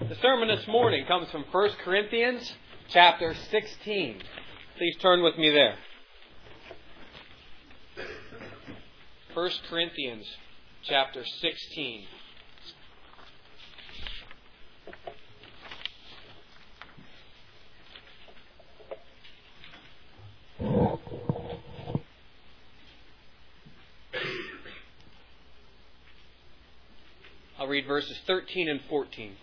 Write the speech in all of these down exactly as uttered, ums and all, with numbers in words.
The sermon this morning comes from First Corinthians chapter sixteen. Please turn with me there. First Corinthians chapter sixteen. I'll read verses thirteen and fourteen.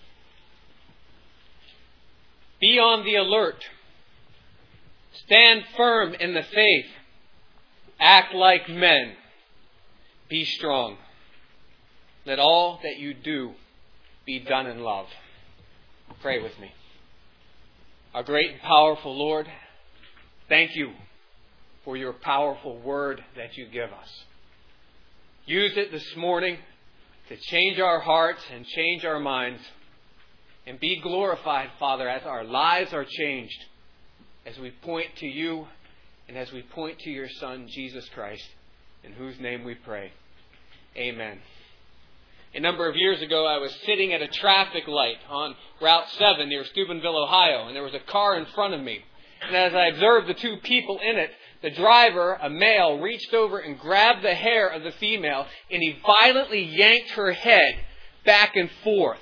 Be on the alert. Stand firm in the faith. Act like men. Be strong. Let all that you do be done in love. Pray with me. Our great and powerful Lord, thank you for your powerful word that you give us. Use it this morning to change our hearts and change our minds. And be glorified, Father, as our lives are changed, as we point to you and as we point to your Son, Jesus Christ, in whose name we pray. Amen. A number of years ago, I was sitting at a traffic light on Route seven near Steubenville, Ohio, and there was a car in front of me. And as I observed the two people in it, the driver, a male, reached over and grabbed the hair of the female, and he violently yanked her head back and forth.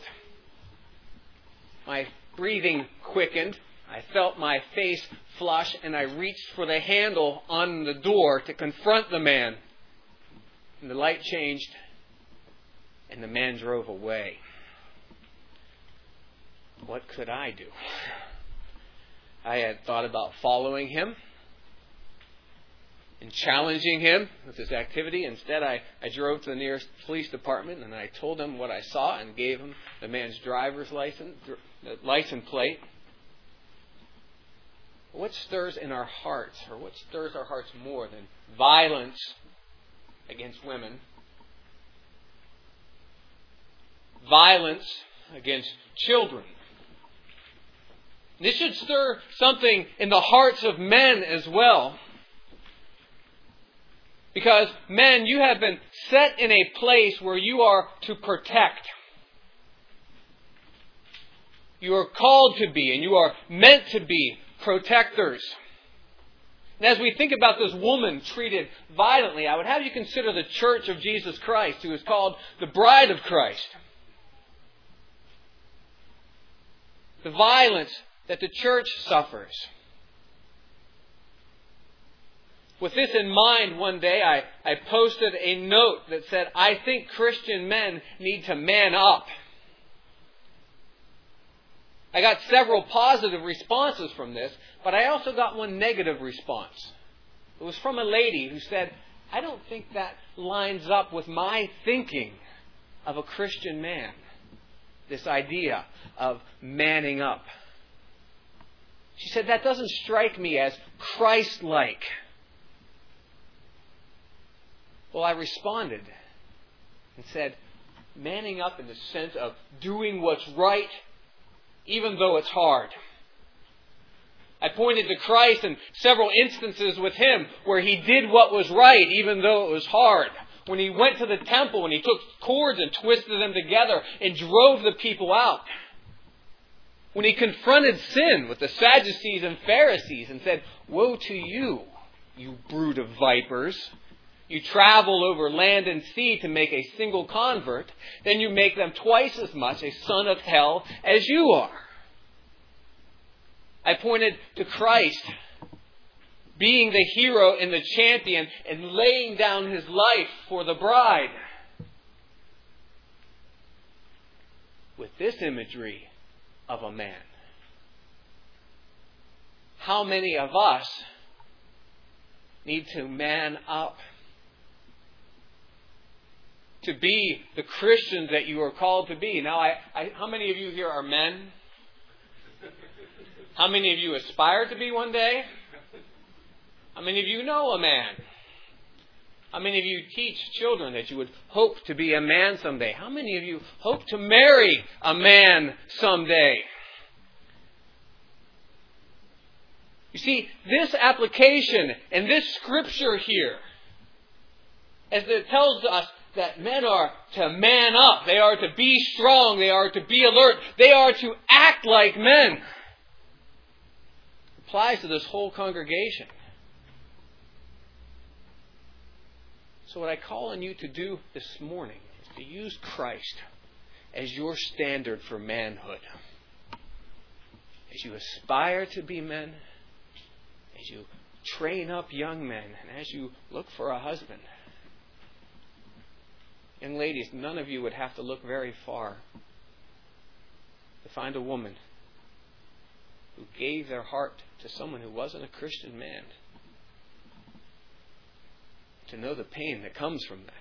My breathing quickened. I felt my face flush, and I reached for the handle on the door to confront the man. And the light changed, and the man drove away. What could I do? I had thought about following him and challenging him with his activity. Instead, I, I drove to the nearest police department, and I told him what I saw and gave him the man's driver's license, the license plate. What stirs in our hearts, or what stirs our hearts more than violence against women? Violence against children. This should stir something in the hearts of men as well. Because, men, you have been set in a place where you are to protect. You are called to be, and you are meant to be, protectors. And as we think about this woman treated violently, I would have you consider the Church of Jesus Christ, who is called the Bride of Christ. The violence that the church suffers. With this in mind, one day I, I posted a note that said, I think Christian men need to man up. I got several positive responses from this, but I also got one negative response. It was from a lady who said, I don't think that lines up with my thinking of a Christian man. This idea of manning up. She said, that doesn't strike me as Christ-like. Well, I responded and said, manning up in the sense of doing what's right, even though it's hard. I pointed to Christ in several instances with Him where He did what was right, even though it was hard. When He went to the temple and He took cords and twisted them together and drove the people out. When He confronted sin with the Sadducees and Pharisees and said, woe to you, you brood of vipers. You travel over land and sea to make a single convert, then you make them twice as much a son of hell as you are. I pointed to Christ being the hero and the champion and laying down His life for the bride. With this imagery of a man. How many of us need to man up? To be the Christians that you are called to be. Now, I, I, how many of you here are men? How many of you aspire to be one day? How many of you know a man? How many of you teach children that you would hope to be a man someday? How many of you hope to marry a man someday? You see, this application and this scripture here, as it tells us that men are to man up. They are to be strong. They are to be alert. They are to act like men. It applies to this whole congregation. So what I call on you to do this morning is to use Christ as your standard for manhood. As you aspire to be men, as you train up young men, and as you look for a husband. Young ladies, none of you would have to look very far to find a woman who gave their heart to someone who wasn't a Christian man. To know the pain that comes from that.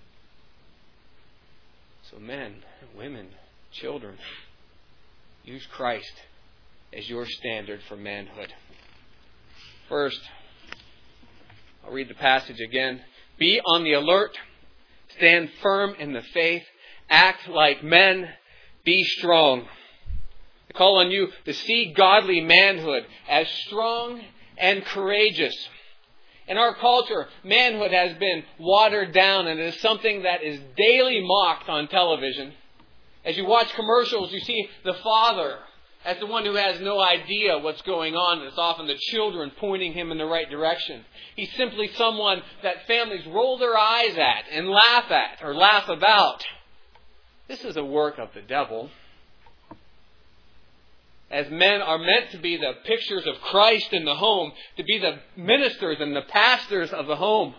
So men, women, children, use Christ as your standard for manhood. First, I'll read the passage again. Be on the alert. Stand firm in the faith. Act like men. Be strong. I call on you to see godly manhood as strong and courageous. In our culture, manhood has been watered down and it is something that is daily mocked on television. As you watch commercials, you see the father as the one who has no idea what's going on. It's often the children pointing him in the right direction. He's simply someone that families roll their eyes at and laugh at or laugh about. This is a work of the devil. As men are meant to be the pictures of Christ in the home, to be the ministers and the pastors of the home.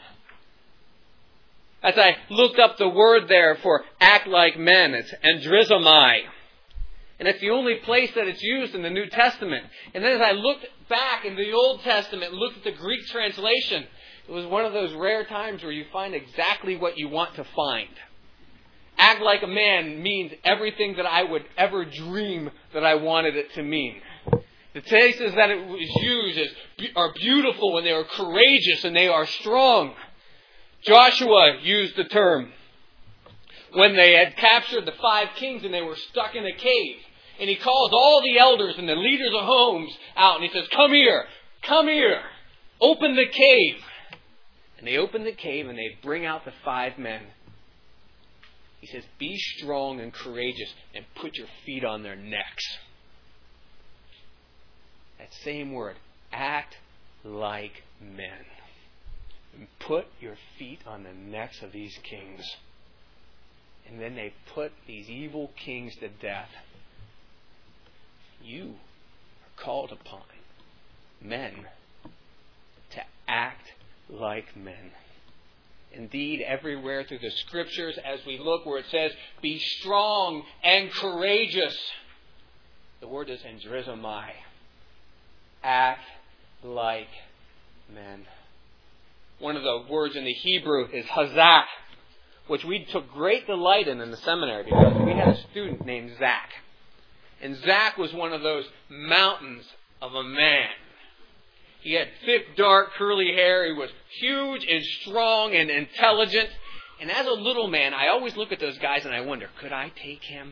As I looked up the word there for act like men, it's andrizomai. And it's the only place that it's used in the New Testament. And then as I looked back in the Old Testament and looked at the Greek translation, it was one of those rare times where you find exactly what you want to find. Act like a man means everything that I would ever dream that I wanted it to mean. The places that it was used is, are beautiful and they are courageous and they are strong. Joshua used the term when they had captured the five kings and they were stuck in a cave. And he calls all the elders and the leaders of homes out and he says, come here, come here, open the cave. And they open the cave and they bring out the five men. He says, be strong and courageous and put your feet on their necks. That same word, act like men. And put your feet on the necks of these kings. And then they put these evil kings to death. You are called upon, men, to act like men. Indeed, everywhere through the Scriptures, as we look where it says, be strong and courageous, the word is andrizomai. Act like men. One of the words in the Hebrew is hazak, which we took great delight in in the seminary because we had a student named Zach. And Zach was one of those mountains of a man. He had thick, dark, curly hair. He was huge and strong and intelligent. And as a little man, I always look at those guys and I wonder, could I take him?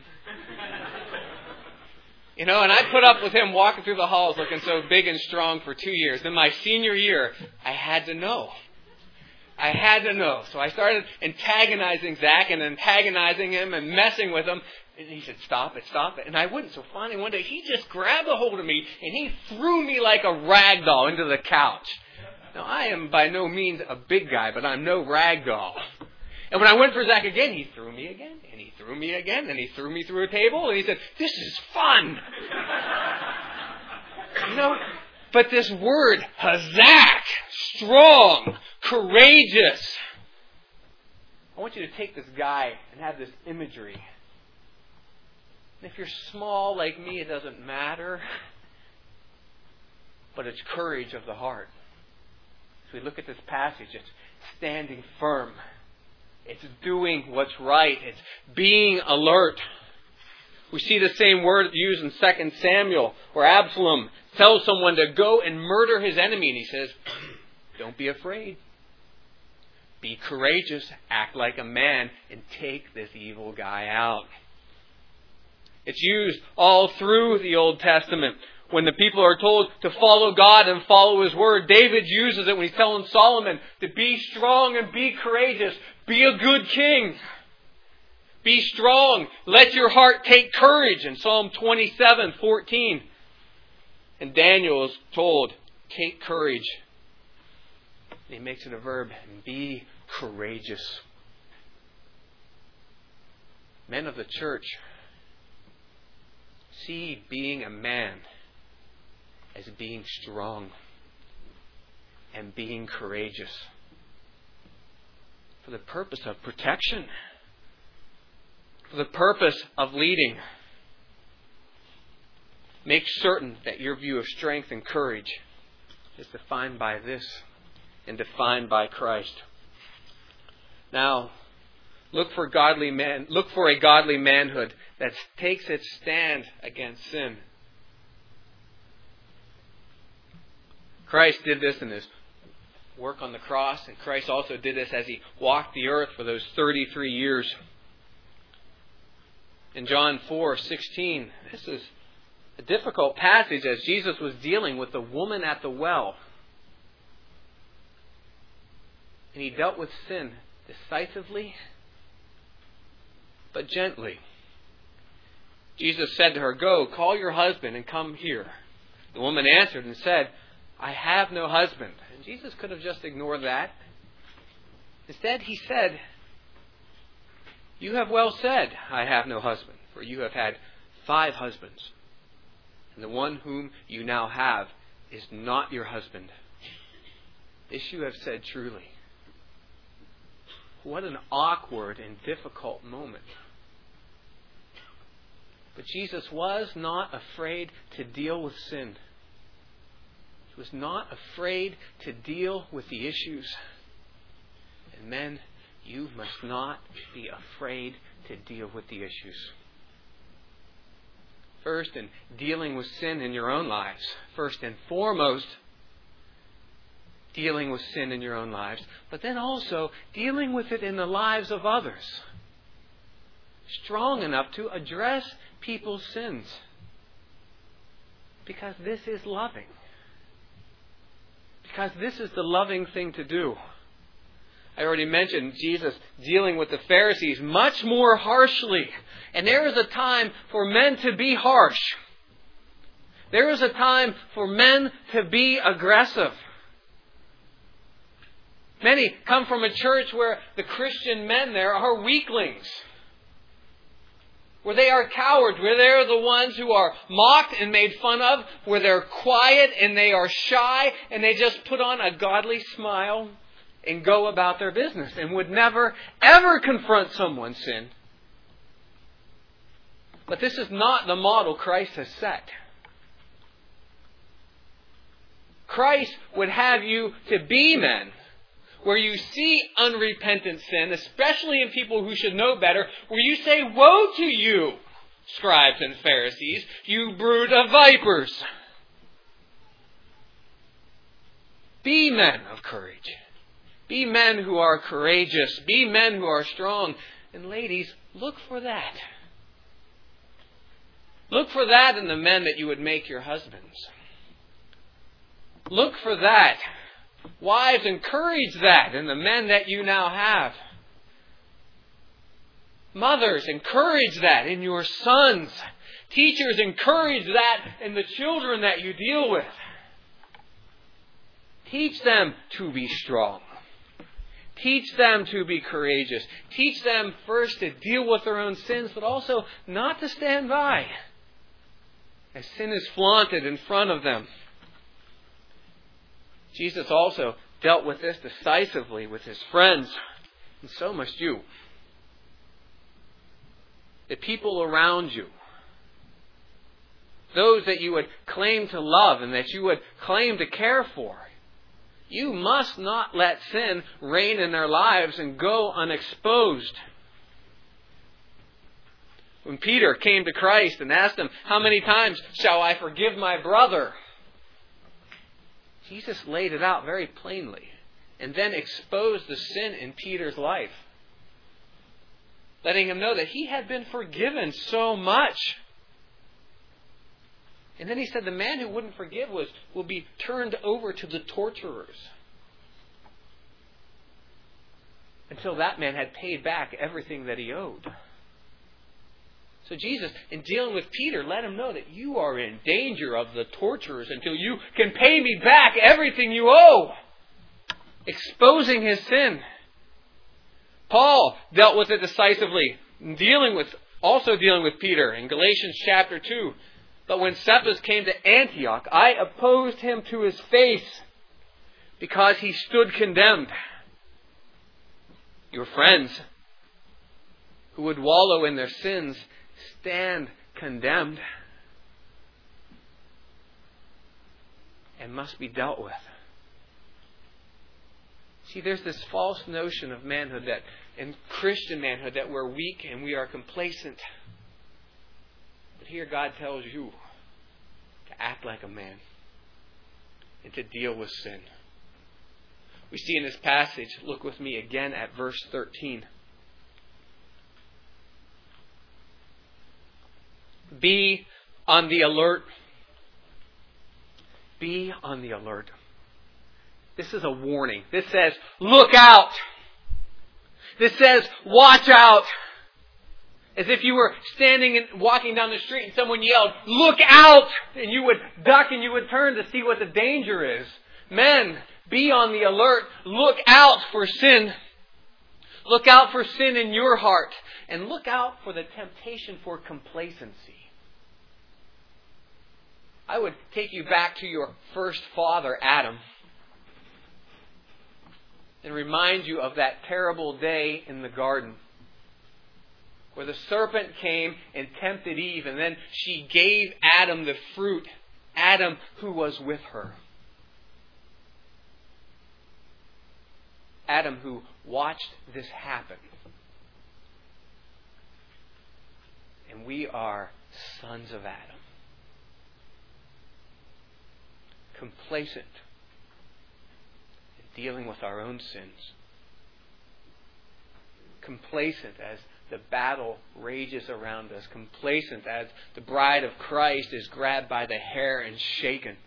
You know, and I put up with him walking through the halls looking so big and strong for two years. In my senior year, I had to know. I had to know. So I started antagonizing Zach and antagonizing him and messing with him. And he said, stop it, stop it. And I wouldn't. So finally one day he just grabbed a hold of me and he threw me like a rag doll into the couch. Now I am by no means a big guy, but I'm no rag doll. And when I went for Zach again, he threw me again. And he threw me again. And he threw me through a table. And he said, this is fun. You know, but this word, hazak, strong, courageous. I want you to take this guy and have this imagery. And if you're small like me, it doesn't matter. But it's courage of the heart. As we look at this passage, it's standing firm. It's doing what's right. It's being alert. We see the same word used in Second Samuel, where Absalom tells someone to go and murder his enemy. And he says, don't be afraid. Be courageous. Act like a man and take this evil guy out. It's used all through the Old Testament, When the people are told to follow God and follow His Word, David uses it when he's telling Solomon to be strong and be courageous. Be a good king. Be strong. Let your heart take courage in Psalm twenty-seven fourteen. And Daniel is told, take courage. And he makes it a verb. And be courageous. Men of the church, see being a man as being strong and being courageous for the purpose of protection, for the purpose of leading. Make certain that your view of strength and courage is defined by this and defined by Christ. Now, look for godly man, look for a godly manhood that takes its stand against sin. Christ did this in His work on the cross, and Christ also did this as He walked the earth for those thirty-three years. In John four sixteen, this is a difficult passage as Jesus was dealing with the woman at the well. And He dealt with sin decisively, but gently. Jesus said to her, go, call your husband and come here. The woman answered and said, I have no husband. And Jesus could have just ignored that. Instead, He said, you have well said, I have no husband, for you have had five husbands. And the one whom you now have is not your husband. This you have said truly. What an awkward and difficult moment. But Jesus was not afraid to deal with sin. He was not afraid to deal with the issues. And men, you must not be afraid to deal with the issues. First, in dealing with sin in your own lives. First and foremost, dealing with sin in your own lives. But then also dealing with it in the lives of others. Strong enough to address people's sins. Because this is loving. Because this is the loving thing to do. I already mentioned Jesus dealing with the Pharisees much more harshly. And there is a time for men to be harsh. There is a time for men to be aggressive. Many come from a church where the Christian men there are weaklings. Where they are cowards, where they're the ones who are mocked and made fun of, where they're quiet and they are shy and they just put on a godly smile and go about their business and would never, ever confront someone's sin. But this is not the model Christ has set. Christ would have you to be men where you see unrepentant sin, especially in people who should know better, where you say, woe to you, scribes and Pharisees, you brood of vipers. Be men of courage. Be men who are courageous. Be men who are strong. And ladies, look for that. Look for that in the men that you would make your husbands. Look for that. Wives, encourage that in the men that you now have. Mothers, encourage that in your sons. Teachers, encourage that in the children that you deal with. Teach them to be strong. Teach them to be courageous. Teach them first to deal with their own sins, but also not to stand by as sin is flaunted in front of them. Jesus also dealt with this decisively with His friends, and so must you. The people around you, those that you would claim to love and that you would claim to care for, you must not let sin reign in their lives and go unexposed. When Peter came to Christ and asked Him, how many times shall I forgive my brother? Jesus laid it out very plainly and then exposed the sin in Peter's life, letting him know that he had been forgiven so much. And then he said the man who wouldn't forgive was will be turned over to the torturers until that man had paid back everything that he owed. So Jesus, in dealing with Peter, let him know that you are in danger of the torturers until you can pay me back everything you owe. Exposing his sin. Paul dealt with it decisively, dealing with also dealing with Peter in Galatians chapter two. But when Cephas came to Antioch, I opposed him to his face because he stood condemned. Your friends who would wallow in their sins stand condemned and must be dealt with. See, there's this false notion of manhood that, in Christian manhood, that we're weak and we are complacent. But here God tells you to act like a man and to deal with sin. We see in this passage, look with me again at verse thirteen. Be on the alert. Be on the alert. This is a warning. This says, look out. This says, watch out. As if you were standing and walking down the street and someone yelled, look out! And you would duck and you would turn to see what the danger is. Men, be on the alert. Look out for sin. Look out for sin in your heart. And look out for the temptation for complacency. I would take you back to your first father, Adam, and remind you of that terrible day in the garden where the serpent came and tempted Eve, and then she gave Adam the fruit, Adam who was with her. Adam who watched this happen. And we are sons of Adam. Complacent in dealing with our own sins. Complacent as the battle rages around us. Complacent as the bride of Christ is grabbed by the hair and shaken.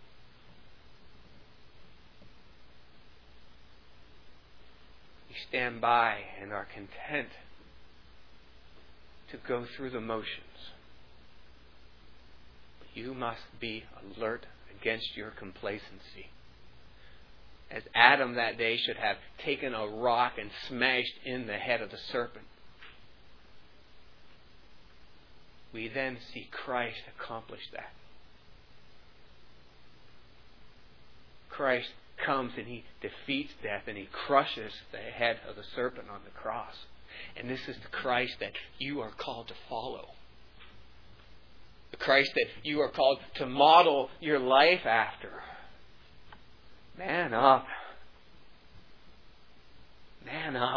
We stand by and are content to go through the motions. But you must be alert against your complacency. As Adam that day should have taken a rock and smashed in the head of the serpent. We then see Christ accomplish that. Christ comes and He defeats death and He crushes the head of the serpent on the cross. And this is the Christ that you are called to follow. The Christ that you are called to model your life after. Man up. Man up.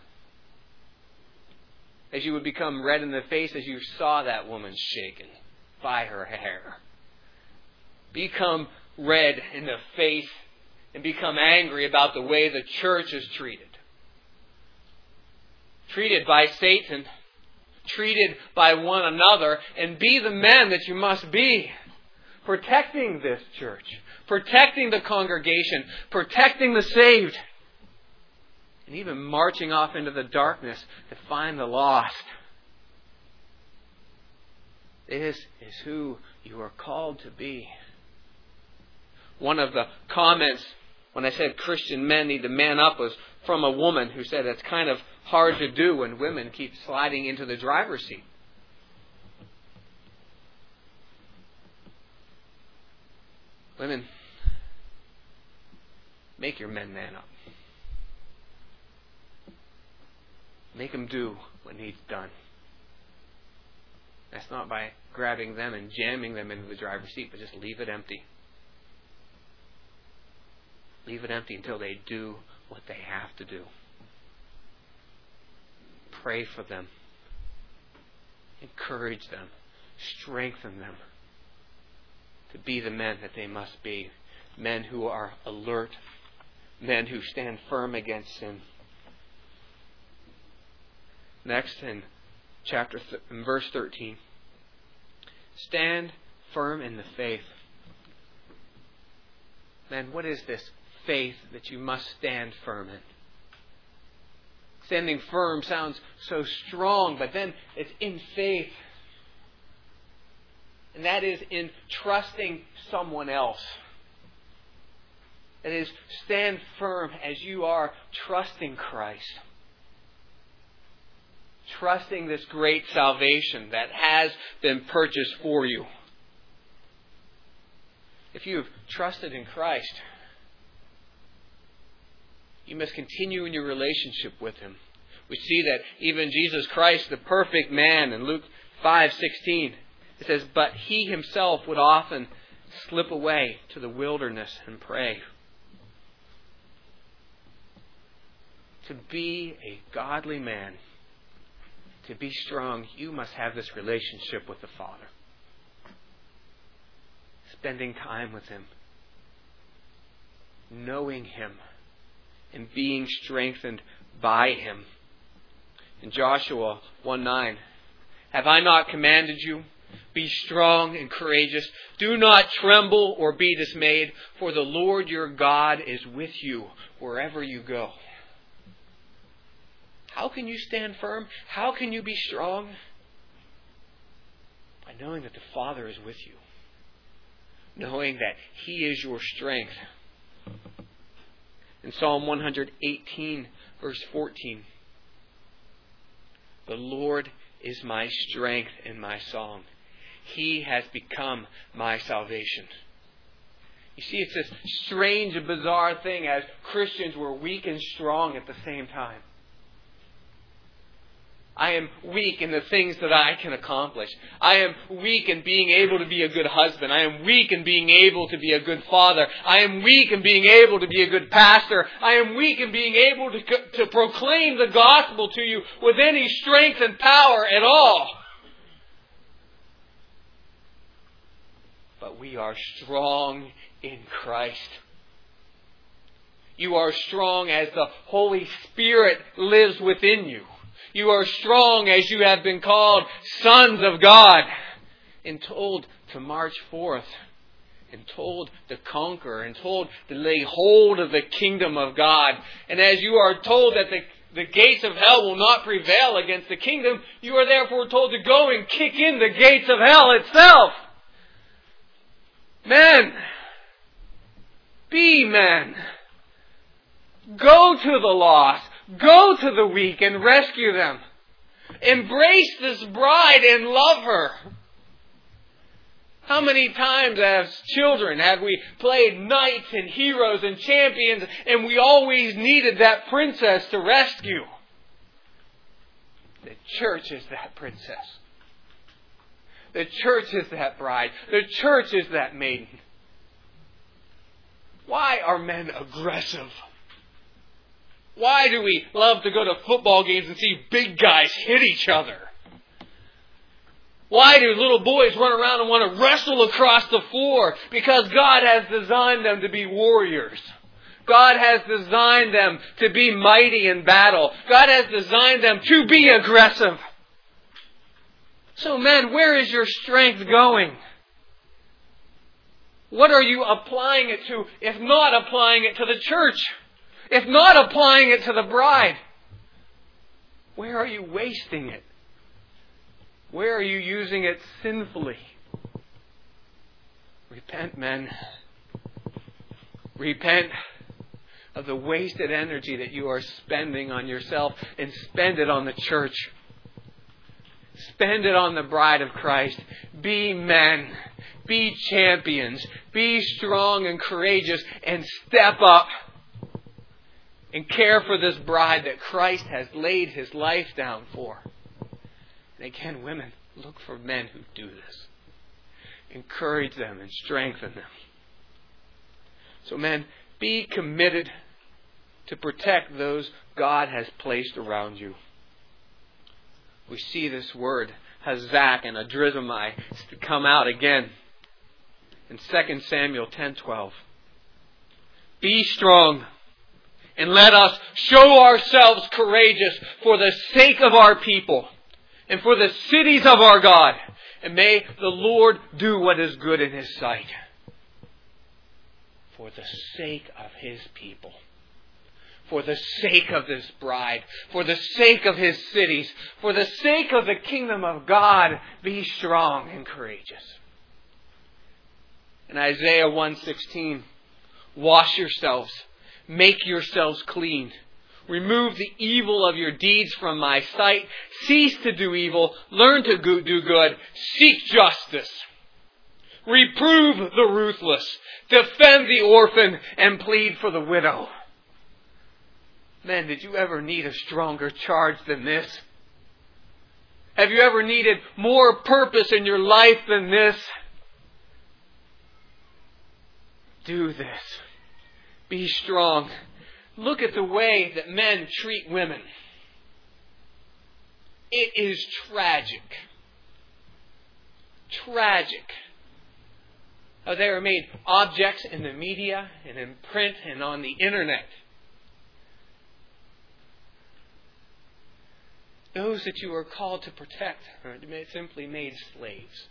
As you would become red in the face as you saw that woman shaken by her hair. Become red in the face and become angry about the way the church is treated. Treated by Satan. Treated by one another, and be the men that you must be. Protecting this church. Protecting the congregation. Protecting the saved. And even marching off into the darkness to find the lost. This is who you are called to be. One of the comments when I said Christian men need to man up was from a woman who said it's kind of hard to do when women keep sliding into the driver's seat. Women, make your men man up. Make them do what needs done. That's not by grabbing them and jamming them into the driver's seat, but just leave it empty. Leave it empty until they do what they have to do. Pray for them. Encourage them. Strengthen them to be the men that they must be. Men who are alert. Men who stand firm against sin. Next in chapter th- in verse thirteen. Stand firm in the faith. Man, what is this faith that you must stand firm in? Standing firm sounds so strong, but then it's in faith. And that is in trusting someone else. It is stand firm as you are trusting Christ. Trusting this great salvation that has been purchased for you. If you have trusted in Christ, you must continue in your relationship with Him. We see that even Jesus Christ, the perfect man, in Luke five sixteen, it says, "But He Himself would often slip away to the wilderness and pray." To be a godly man, to be strong, you must have this relationship with the Father. Spending time with Him, knowing Him, and being strengthened by Him. In Joshua one nine, "Have I not commanded you? Be strong and courageous. Do not tremble or be dismayed, for the Lord your God is with you wherever you go." How can you stand firm? How can you be strong? By knowing that the Father is with you. Knowing that He is your strength. In Psalm one eighteen, verse fourteen, "The Lord is my strength and my song. He has become my salvation." You see, it's this strange and bizarre thing as Christians we're weak and strong at the same time. I am weak in the things that I can accomplish. I am weak in being able to be a good husband. I am weak in being able to be a good father. I am weak in being able to be a good pastor. I am weak in being able to, to proclaim the gospel to you with any strength and power at all. But we are strong in Christ. You are strong as the Holy Spirit lives within you. You are strong as you have been called sons of God and told to march forth and told to conquer and told to lay hold of the kingdom of God. And as you are told that the, the gates of hell will not prevail against the kingdom, you are therefore told to go and kick in the gates of hell itself. Men, be men. Go to the lost. Go to the weak and rescue them. Embrace this bride and love her. How many times as children have we played knights and heroes and champions and we always needed that princess to rescue? The church is that princess. The church is that bride. The church is that maiden. Why are men aggressive? Why do we love to go to football games and see big guys hit each other? Why do little boys run around and want to wrestle across the floor? Because God has designed them to be warriors. God has designed them to be mighty in battle. God has designed them to be aggressive. So men, where is your strength going? What are you applying it to, if not applying it to the church? If not applying it to the bride? Where are you wasting it? Where are you using it sinfully? Repent, men. Repent of the wasted energy that you are spending on yourself and spend it on the church. Spend it on the bride of Christ. Be men. Be champions. Be strong and courageous and step up. And care for this bride that Christ has laid His life down for. And again, women, look for men who do this. Encourage them and strengthen them. So men, be committed to protect those God has placed around you. We see this word, hazak and adrizomai, to come out again in Second Samuel ten twelve. Be strong. And let us show ourselves courageous for the sake of our people and for the cities of our God And may the Lord do what is good in His sight for the sake of His people, for the sake of this bride, for the sake of His cities, for the sake of the kingdom of God. Be strong and courageous. In Isaiah one sixteen, wash yourselves, make yourselves clean. Remove the evil of your deeds from my sight. Cease to do evil. Learn to do good. Seek justice. Reprove the ruthless. Defend the orphan and plead for the widow. Men, did you ever need a stronger charge than this? Have you ever needed more purpose in your life than this? Do this. Be strong. Look at the way that men treat women. It is tragic. Tragic. How they are made objects in the media and in print and on the internet. Those that you are called to protect are simply made slaves.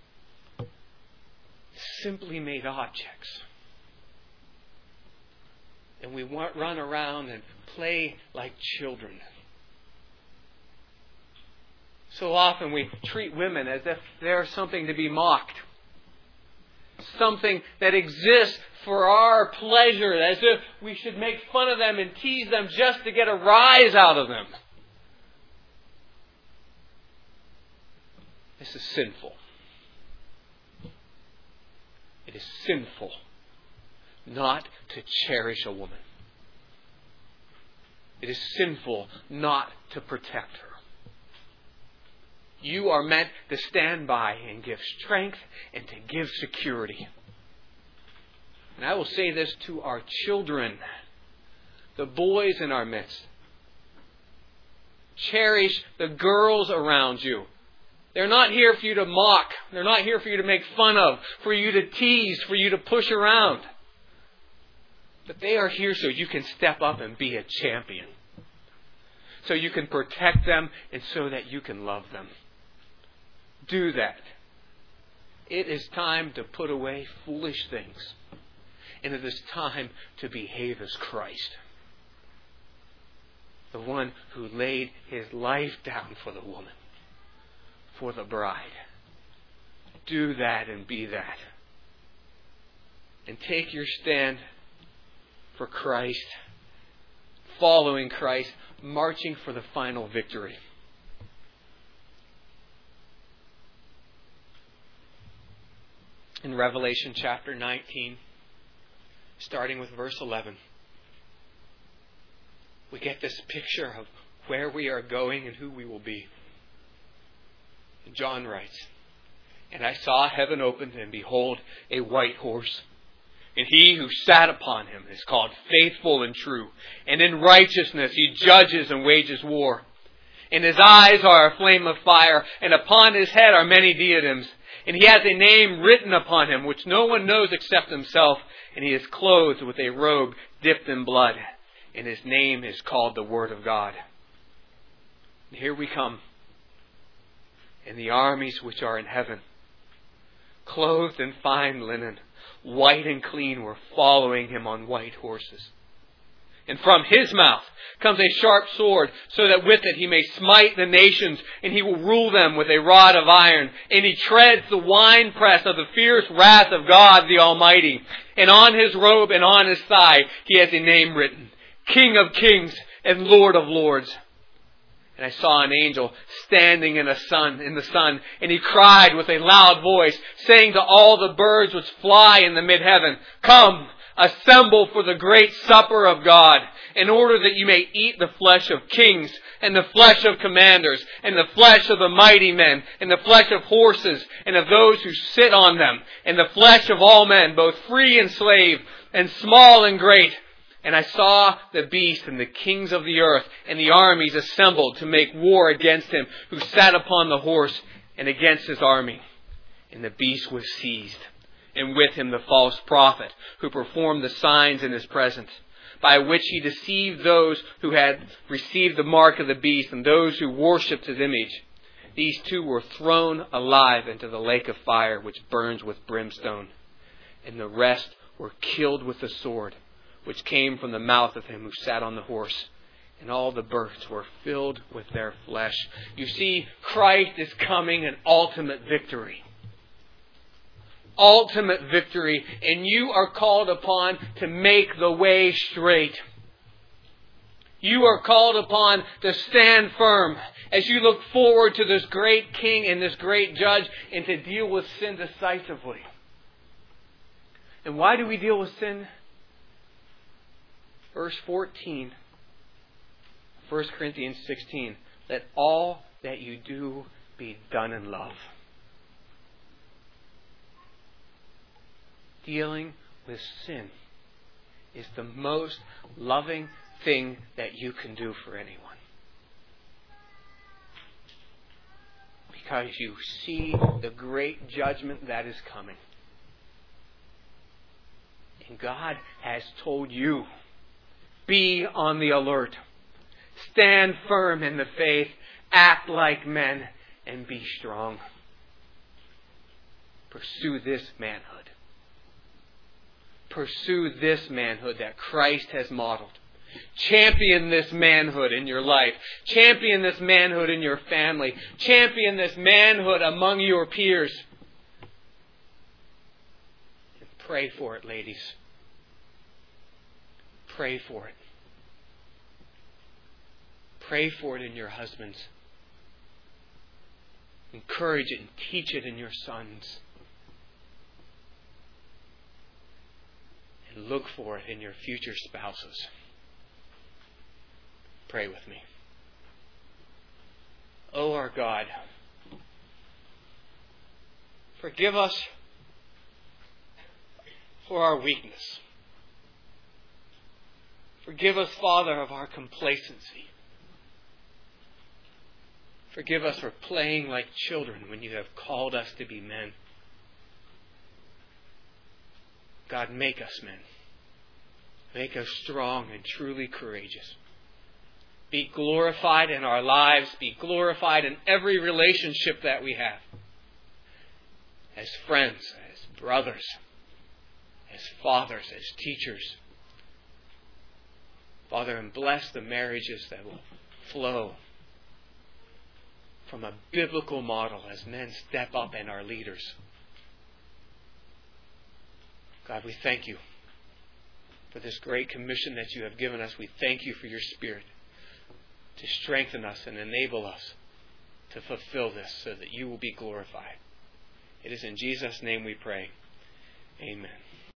Simply made objects. And we run around and play like children. So often we treat women as if they're something to be mocked. Something that exists for our pleasure, as if we should make fun of them and tease them just to get a rise out of them. This is sinful. It is sinful not to cherish a woman. It is sinful not to protect her. You are meant to stand by and give strength and to give security. And I will say this to our children, the boys in our midst. Cherish the girls around you. They're not here for you to mock. They're not here for you to make fun of, for you to tease, for you to push around. But they are here so you can step up and be a champion. So you can protect them and so that you can love them. Do that. It is time to put away foolish things. And it is time to behave as Christ. The one who laid His life down for the woman. For the bride. Do that and be that. And take your stand for Christ, following Christ, marching for the final victory. In Revelation chapter nineteen, starting with verse eleven, we get this picture of where we are going and who we will be. And John writes, "And I saw heaven opened, and behold, a white horse. And he who sat upon him is called Faithful and True. And in righteousness he judges and wages war. And his eyes are a flame of fire, and upon his head are many diadems. And he has a name written upon him, which no one knows except himself. And he is clothed with a robe dipped in blood. And his name is called the Word of God." And here we come. And the armies which are in heaven, clothed in fine linen, white and clean, were following him on white horses. And from his mouth comes a sharp sword, so that with it he may smite the nations, and he will rule them with a rod of iron. And he treads the winepress of the fierce wrath of God the Almighty. And on his robe and on his thigh he has a name written, King of Kings and Lord of Lords. And I saw an angel standing in, a sun, in the sun, and he cried with a loud voice, saying to all the birds which fly in the mid-heaven, "Come, assemble for the great supper of God, in order that you may eat the flesh of kings, and the flesh of commanders, and the flesh of the mighty men, and the flesh of horses, and of those who sit on them, and the flesh of all men, both free and slave, and small and great." And I saw the beast and the kings of the earth and the armies assembled to make war against him who sat upon the horse and against his army. And the beast was seized, and with him the false prophet who performed the signs in his presence, by which he deceived those who had received the mark of the beast and those who worshipped his image. these two were thrown alive into the lake of fire, which burns with brimstone. And the rest were killed with the sword, which came from the mouth of him who sat on the horse. And all the birds were filled with their flesh. You see, Christ is coming in ultimate victory. Ultimate victory. And you are called upon to make the way straight. You are called upon to stand firm as you look forward to this great King and this great Judge, and to deal with sin decisively. And why do we deal with sin? Verse fourteen, First Corinthians sixteen. Let all that you do be done in love. Dealing with sin is the most loving thing that you can do for anyone. Because you see the great judgment that is coming. And God has told you, be on the alert. Stand firm in the faith. Act like men. And be strong. Pursue this manhood. Pursue this manhood that Christ has modeled. Champion this manhood in your life. Champion this manhood in your family. Champion this manhood among your peers. And pray for it, ladies. Pray for it. Pray for it in your husbands. Encourage it and teach it in your sons. And look for it in your future spouses. Pray with me. Oh, our God, forgive us for our weakness. Forgive us, Father, of our complacency. Forgive us for playing like children when you have called us to be men. God, make us men. Make us strong and truly courageous. Be glorified in our lives. Be glorified in every relationship that we have. As friends, as brothers, as fathers, as teachers. Father, and bless the marriages that will flow from a biblical model as men step up and are leaders. God, we thank you for this great commission that you have given us. We thank you for your Spirit to strengthen us and enable us to fulfill this so that you will be glorified. It is in Jesus' name we pray. Amen.